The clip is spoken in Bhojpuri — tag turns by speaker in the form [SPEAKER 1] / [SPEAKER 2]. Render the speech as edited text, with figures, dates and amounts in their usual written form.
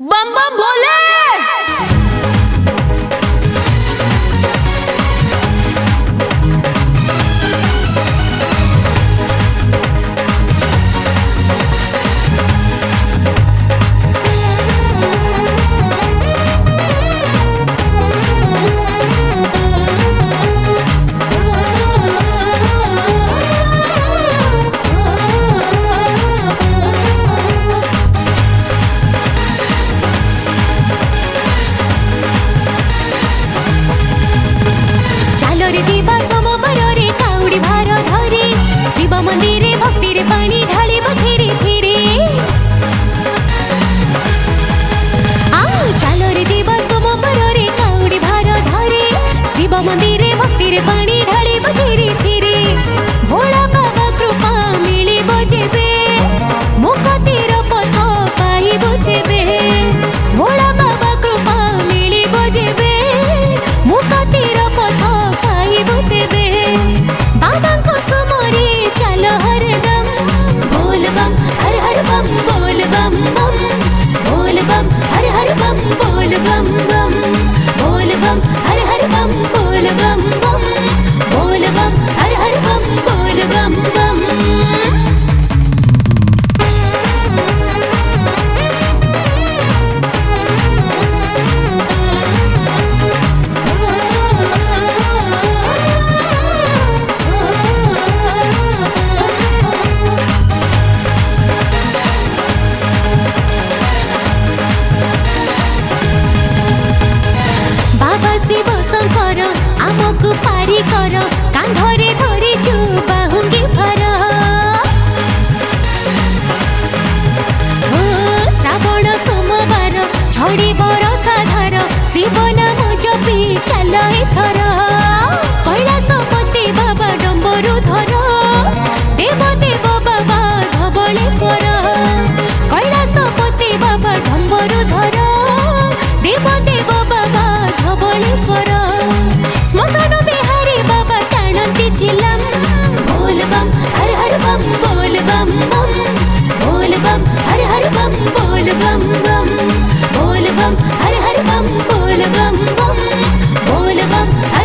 [SPEAKER 1] बम बम भोले। जीवा सोमवारे काउडी भार धरी शिव मंदिर भक्ति रे पानी ढाली धीरे धीरे। चलो रे जीवा सोमवारे काउडी भार धरी शिव मंदिर भक्ति रे पानी ढाली धीरे धीरे। भोला बाबा कृपा मिली बजेबे मुक्तिर पथ पाइबु तेबे। भोला बाबा कृपा मिली बजेबे मुक्तिर पथ तेबे। बाबा को सुमरे चल हरदम बोल बम हर हर बम बोल बम बम बोल बम हर हर बम बोल बम बम बोल बम हर हर बम बोल बम बम बोल बम हर हर बम बोल बम बम। शिव शंकर आमको पारी कर कांधरे धरी छु बाहुंगी भर। श्रावण सोमवार छड़ी बरसा धार शिव नाम जपी चल एथर। कैलासपति बाबा डम्बरु धर देव देव बाबा धवलेश्वर। कैलासपति बाबा डम्बरु धर देव देव बाबा धवलेश्वर। श्मशान बिहारी बाबा टाणती चिलम बोल बम हर हर बम बोल बम बम बोल बम हर हर बम बोल बम बम बोल बम हर हर बम बोल बम बम बोल बम।